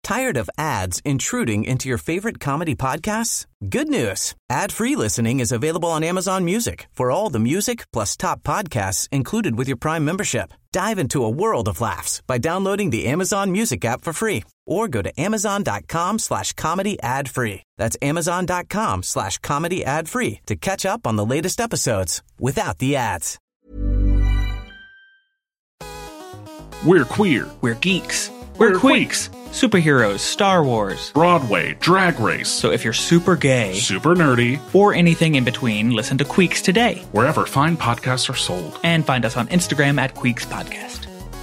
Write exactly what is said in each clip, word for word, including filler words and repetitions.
Tired of ads intruding into your favorite comedy podcasts? Good news. Ad-free listening is available on Amazon Music for all the music plus top podcasts included with your Prime membership. Dive into a world of laughs by downloading the Amazon Music app for free or go to amazon.com slash comedy ad free. That's amazon.com slash comedy ad free to catch up on the latest episodes without the ads. We're queer. We're geeks. We're, We're queeks. Superheroes, Star Wars, Broadway, Drag Race. So if you're super gay, super nerdy, or anything in between, listen to Queeks today. Wherever fine podcasts are sold. And find us on Instagram at Queeks Podcast.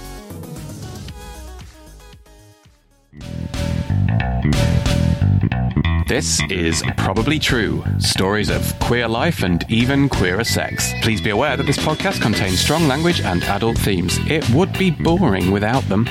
This is Probably True, stories of queer life and even queerer sex. Please be aware that this podcast contains strong language and adult themes. It would be boring without them.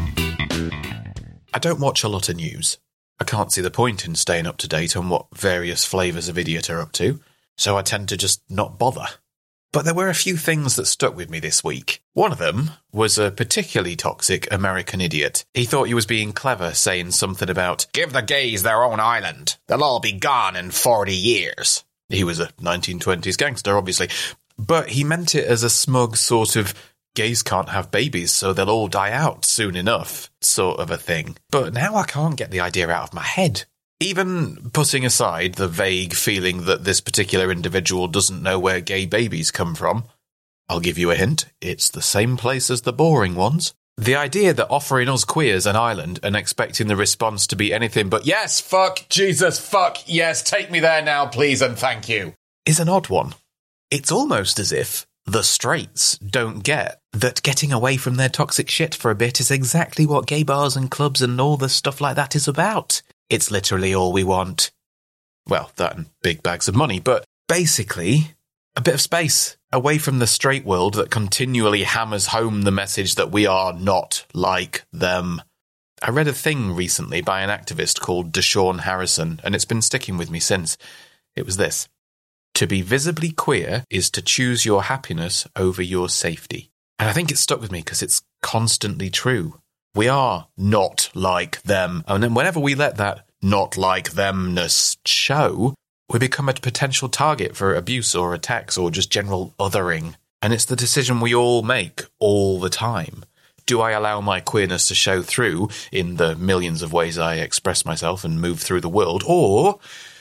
I don't watch a lot of news. I can't see the point in staying up to date on what various flavours of idiot are up to, so I tend to just not bother. But there were a few things that stuck with me this week. One of them was a particularly toxic American idiot. He thought he was being clever, saying something about, "Give the gays their own island. They'll all be gone in forty years. He was a nineteen twenties gangster, obviously. But he meant it as a smug sort of, gays can't have babies, so they'll all die out soon enough, sort of a thing. But now I can't get the idea out of my head. Even putting aside the vague feeling that this particular individual doesn't know where gay babies come from, I'll give you a hint, it's the same place as the boring ones. The idea that offering us queers an island and expecting the response to be anything but, yes, fuck, Jesus, fuck, yes, take me there now, please and thank you, is an odd one. It's almost as if the straights don't get that getting away from their toxic shit for a bit is exactly what gay bars and clubs and all the stuff like that is about. It's literally all we want. Well, that and big bags of money, but basically, a bit of space away from the straight world that continually hammers home the message that we are not like them. I read a thing recently by an activist called Deshaun Harrison, and it's been sticking with me since. It was this. To be visibly queer is to choose your happiness over your safety. And I think it stuck with me because it's constantly true. We are not like them. And then whenever we let that not like themness show, we become a potential target for abuse or attacks or just general othering. And it's the decision we all make all the time. Do I allow my queerness to show through in the millions of ways I express myself and move through the world? Or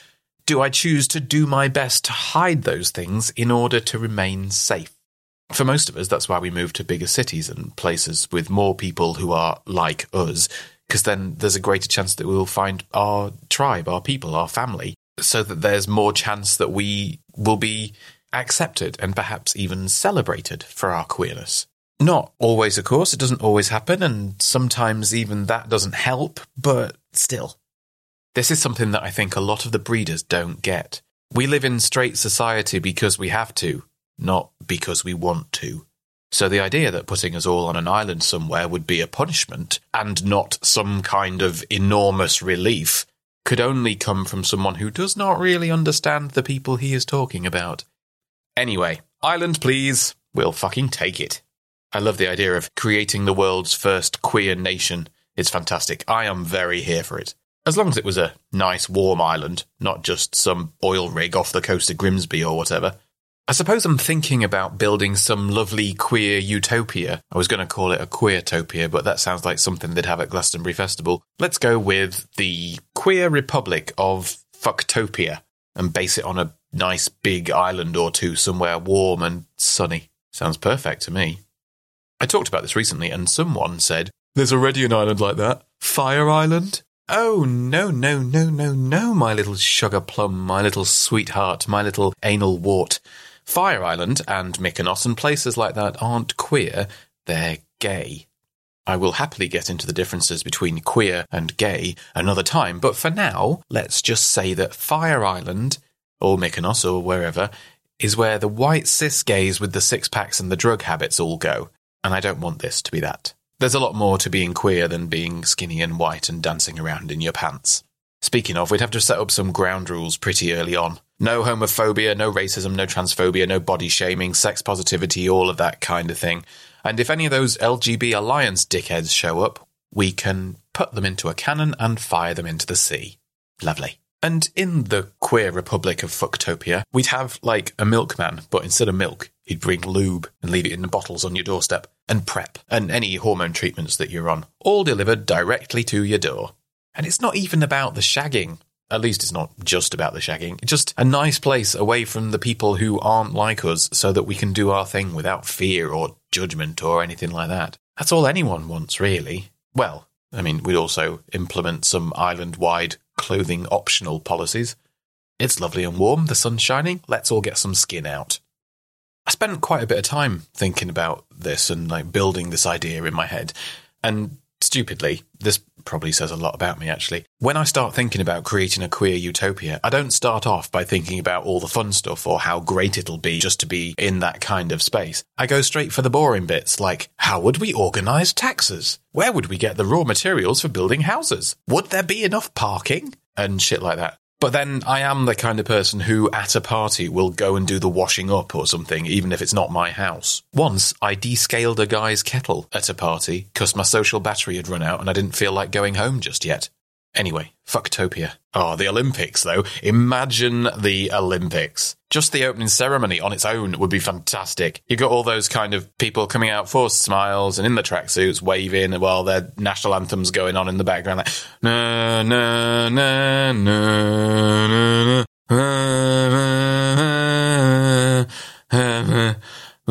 do I choose to do my best to hide those things in order to remain safe? For most of us, that's why we move to bigger cities and places with more people who are like us, because then there's a greater chance that we'll find our tribe, our people, our family, so that there's more chance that we will be accepted and perhaps even celebrated for our queerness. Not always, of course, it doesn't always happen, and sometimes even that doesn't help, but still. This is something that I think a lot of the breeders don't get. We live in straight society because we have to, not because we want to. So the idea that putting us all on an island somewhere would be a punishment, and not some kind of enormous relief, could only come from someone who does not really understand the people he is talking about. Anyway, island please, we'll fucking take it. I love the idea of creating the world's first queer nation. It's fantastic. I am very here for it. As long as it was a nice warm island, not just some oil rig off the coast of Grimsby or whatever. I suppose I'm thinking about building some lovely queer utopia. I was going to call it a queertopia, but that sounds like something they'd have at Glastonbury Festival. Let's go with the Queer Republic of Fucktopia and base it on a nice big island or two somewhere warm and sunny. Sounds perfect to me. I talked about this recently and someone said, "There's already an island like that. Fire Island?" Oh, no, no, no, no, no, my little sugar plum, my little sweetheart, my little anal wart. Fire Island and Mykonos and places like that aren't queer, they're gay. I will happily get into the differences between queer and gay another time, but for now, let's just say that Fire Island, or Mykonos or wherever, is where the white cis gays with the six-packs and the drug habits all go, and I don't want this to be that. There's a lot more to being queer than being skinny and white and dancing around in your pants. Speaking of, we'd have to set up some ground rules pretty early on. No homophobia, no racism, no transphobia, no body shaming, sex positivity, all of that kind of thing. And if any of those L G B Alliance dickheads show up, we can put them into a cannon and fire them into the sea. Lovely. And in the queer republic of Fucktopia, we'd have, like, a milkman, but instead of milk, he'd bring lube and leave it in the bottles on your doorstep, and PrEP, and any hormone treatments that you're on, all delivered directly to your door. And it's not even about the shagging. At least it's not just about the shagging. It's just a nice place away from the people who aren't like us so that we can do our thing without fear or judgment or anything like that. That's all anyone wants, really. Well, I mean, we'd also implement some island-wide clothing optional policies. It's lovely and warm, the sun's shining, let's all get some skin out. I spent quite a bit of time thinking about this and like building this idea in my head, and stupidly, this probably says a lot about me actually, when I start thinking about creating a queer utopia, I don't start off by thinking about all the fun stuff or how great it'll be just to be in that kind of space. I go straight for the boring bits, like, how would we organise taxes? Where would we get the raw materials for building houses? Would there be enough parking? And shit like that. But then I am the kind of person who, at a party, will go and do the washing up or something, even if it's not my house. Once, I descaled a guy's kettle at a party because my social battery had run out and I didn't feel like going home just yet. Anyway, Fucktopia. Oh, the Olympics, though. Imagine the Olympics. Just the opening ceremony on its own would be fantastic. You got all those kind of people coming out, forced smiles, and in the tracksuits, waving while their national anthem's going on in the background, like, na na na na na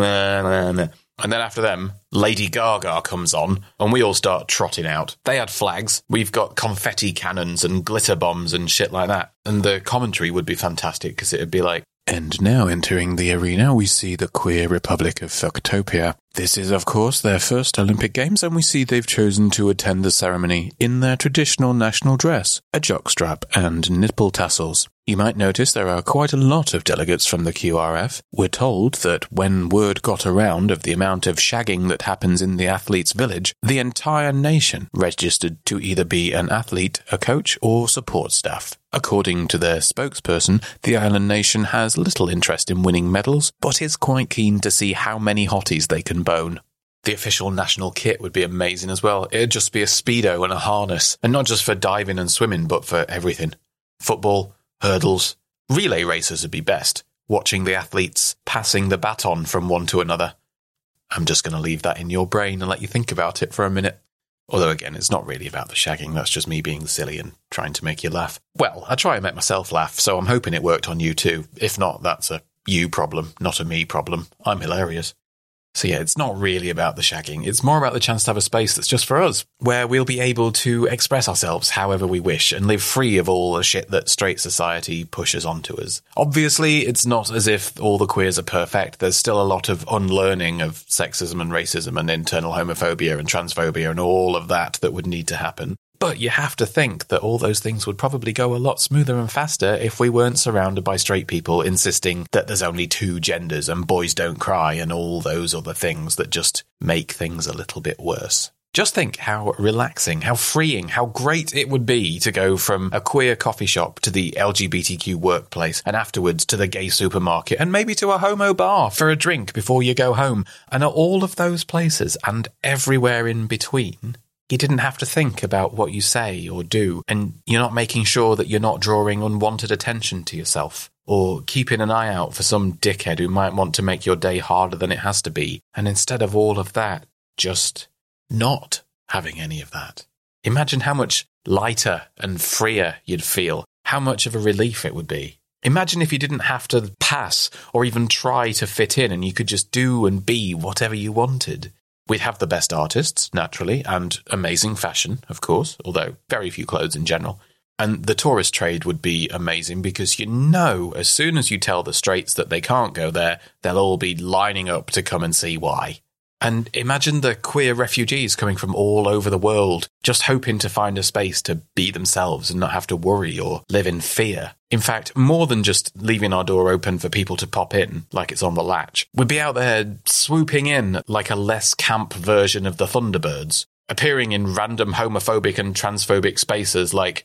na na. And then after them, Lady Gaga comes on, and we all start trotting out. They had flags. We've got confetti cannons and glitter bombs and shit like that. And the commentary would be fantastic, because it would be like, and now entering the arena, we see the queer republic of Fucktopia. This is, of course, their first Olympic Games, and we see they've chosen to attend the ceremony in their traditional national dress, a jockstrap and nipple tassels. You might notice there are quite a lot of delegates from the Q R F. We're told that when word got around of the amount of shagging that happens in the athletes' village, the entire nation registered to either be an athlete, a coach, or support staff. According to their spokesperson, the island nation has little interest in winning medals, but is quite keen to see how many hotties they can bone. The official national kit would be amazing as well. It'd just be a Speedo and a harness, and not just for diving and swimming, but for everything. Football, hurdles, relay races would be best, watching the athletes passing the baton from one to another. I'm just going to leave that in your brain and let you think about it for a minute. Although, again, it's not really about the shagging, that's just me being silly and trying to make you laugh. Well, I try and make myself laugh, so I'm hoping it worked on you too. If not, that's a you problem, not a me problem. I'm hilarious. So yeah, it's not really about the shagging. It's more about the chance to have a space that's just for us, where we'll be able to express ourselves however we wish and live free of all the shit that straight society pushes onto us. Obviously, it's not as if all the queers are perfect. There's still a lot of unlearning of sexism and racism and internal homophobia and transphobia and all of that that would need to happen. But you have to think that all those things would probably go a lot smoother and faster if we weren't surrounded by straight people insisting that there's only two genders and boys don't cry and all those other things that just make things a little bit worse. Just think how relaxing, how freeing, how great it would be to go from a queer coffee shop to the L G B T Q workplace and afterwards to the gay supermarket and maybe to a homo bar for a drink before you go home. And at all of those places and everywhere in between, you didn't have to think about what you say or do, and you're not making sure that you're not drawing unwanted attention to yourself, or keeping an eye out for some dickhead who might want to make your day harder than it has to be, and instead of all of that, just not having any of that. Imagine how much lighter and freer you'd feel, how much of a relief it would be. Imagine if you didn't have to pass or even try to fit in, and you could just do and be whatever you wanted. We'd have the best artists, naturally, and amazing fashion, of course, although very few clothes in general. And the tourist trade would be amazing because you know as soon as you tell the straights that they can't go there, they'll all be lining up to come and see why. And imagine the queer refugees coming from all over the world, just hoping to find a space to be themselves and not have to worry or live in fear. In fact, more than just leaving our door open for people to pop in, like it's on the latch, we'd be out there swooping in like a less camp version of the Thunderbirds, appearing in random homophobic and transphobic spaces like,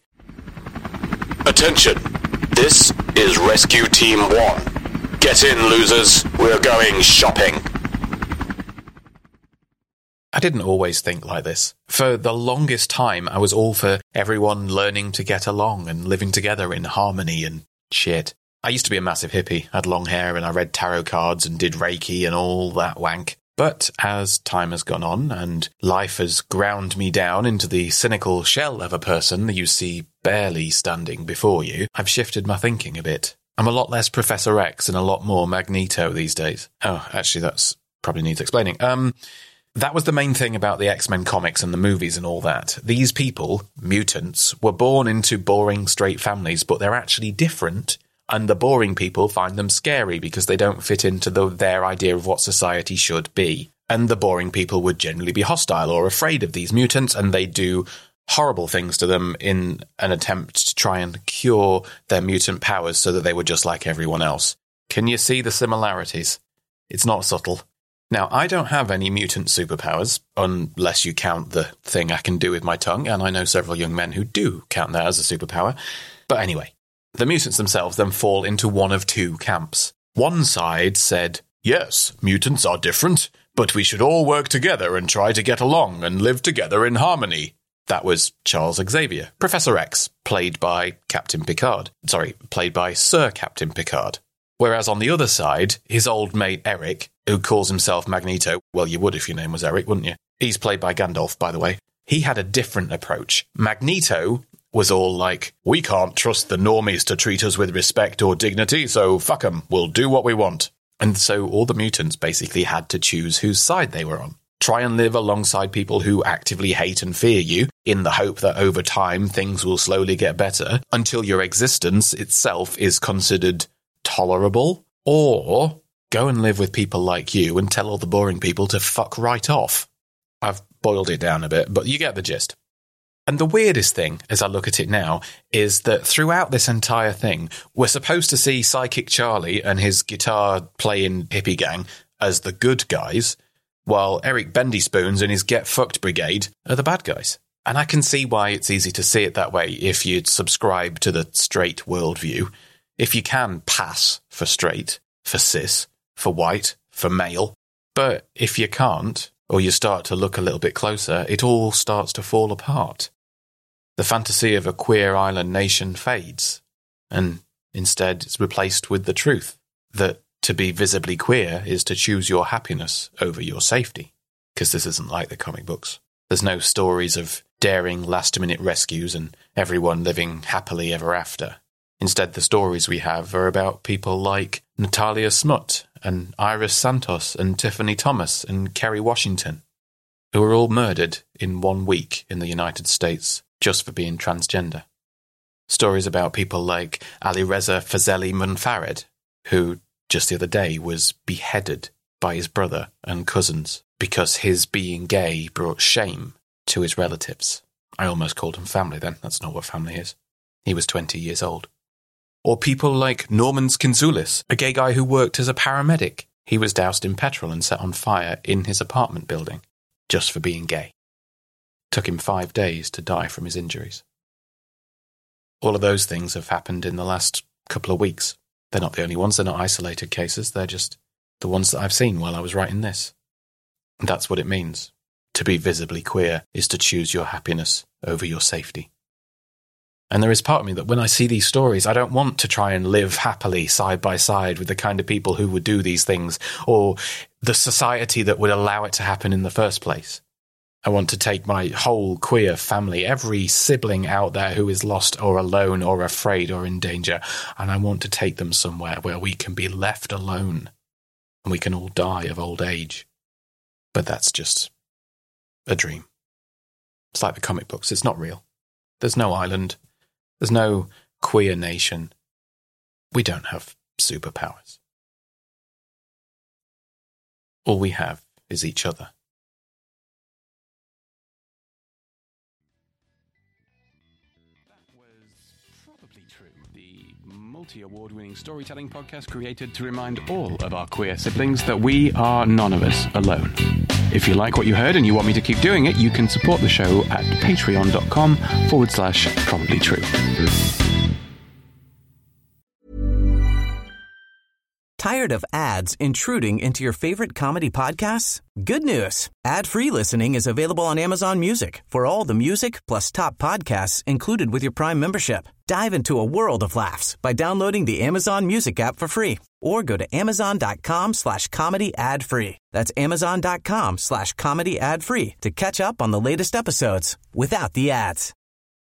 "Attention, this is Rescue Team one. Get in, losers, we're going shopping." I didn't always think like this. For the longest time, I was all for everyone learning to get along and living together in harmony and shit. I used to be a massive hippie, had long hair, and I read tarot cards and did Reiki and all that wank. But as time has gone on and life has ground me down into the cynical shell of a person you see barely standing before you, I've shifted my thinking a bit. I'm a lot less Professor X and a lot more Magneto these days. Oh, actually, that's probably needs explaining. Um, that was the main thing about the X-Men comics and the movies and all that. These people, mutants, were born into boring straight families, but they're actually different. And the boring people find them scary because they don't fit into the, their idea of what society should be. And the boring people would generally be hostile or afraid of these mutants, and they do horrible things to them in an attempt to try and cure their mutant powers so that they were just like everyone else. Can you see the similarities? It's not subtle. Now, I don't have any mutant superpowers, unless you count the thing I can do with my tongue, and I know several young men who do count that as a superpower. But anyway. The mutants themselves then fall into one of two camps. One side said, yes, mutants are different, but we should all work together and try to get along and live together in harmony. That was Charles Xavier, Professor X, played by Captain Picard. Sorry, played by Sir Captain Picard. Whereas on the other side, his old mate Eric, who calls himself Magneto, well, you would if your name was Eric, wouldn't you? He's played by Gandalf, by the way. He had a different approach. Magneto was all like, we can't trust the normies to treat us with respect or dignity, so fuck 'em, we'll do what we want. And so all the mutants basically had to choose whose side they were on. Try and live alongside people who actively hate and fear you, in the hope that over time things will slowly get better, until your existence itself is considered tolerable, or go and live with people like you and tell all the boring people to fuck right off. I've boiled it down a bit, but you get the gist. And the weirdest thing, as I look at it now, is that throughout this entire thing, we're supposed to see Psychic Charlie and his guitar-playing hippie gang as the good guys, while Eric Bendyspoons and his Get Fucked Brigade are the bad guys. And I can see why it's easy to see it that way if you subscribe to the straight worldview. If you can pass for straight, for cis, for white, for male. But if you can't, or you start to look a little bit closer, it all starts to fall apart. The fantasy of a queer island nation fades, and instead it's replaced with the truth that to be visibly queer is to choose your happiness over your safety. Because this isn't like the comic books. There's no stories of daring last-minute rescues and everyone living happily ever after. Instead, the stories we have are about people like Natalia Smut and Iris Santos and Tiffany Thomas and Kerry Washington, who were all murdered in one week in the United States just for being transgender. Stories about people like Alireza Fazeli Munfarid, who just the other day was beheaded by his brother and cousins because his being gay brought shame to his relatives. I almost called him family then. That's not what family is. He was twenty years old. Or people like Norman Skinzulis, a gay guy who worked as a paramedic. He was doused in petrol and set on fire in his apartment building, just for being gay. Took him five days to die from his injuries. All of those things have happened in the last couple of weeks. They're not the only ones, they're not isolated cases, they're just the ones that I've seen while I was writing this. And that's what it means. To be visibly queer is to choose your happiness over your safety. And there is part of me that when I see these stories, I don't want to try and live happily side by side with the kind of people who would do these things, or the society that would allow it to happen in the first place. I want to take my whole queer family, every sibling out there who is lost or alone or afraid or in danger, and I want to take them somewhere where we can be left alone and we can all die of old age. But that's just a dream. It's like the comic books, it's not real. There's no island. There's no queer nation. We don't have superpowers. All we have is each other. Multi-award-winning storytelling podcast created to remind all of our queer siblings that we are none of us alone. If you like what you heard and you want me to keep doing it, you can support the show at patreon.com forward slash probably true. Tired of ads intruding into your favorite comedy podcasts? Good news. Ad-free listening is available on Amazon Music for all the music plus top podcasts included with your Prime membership. Dive into a world of laughs by downloading the Amazon Music app for free or go to amazon.com slash comedy ad free. That's amazon.com slash comedy ad free to catch up on the latest episodes without the ads.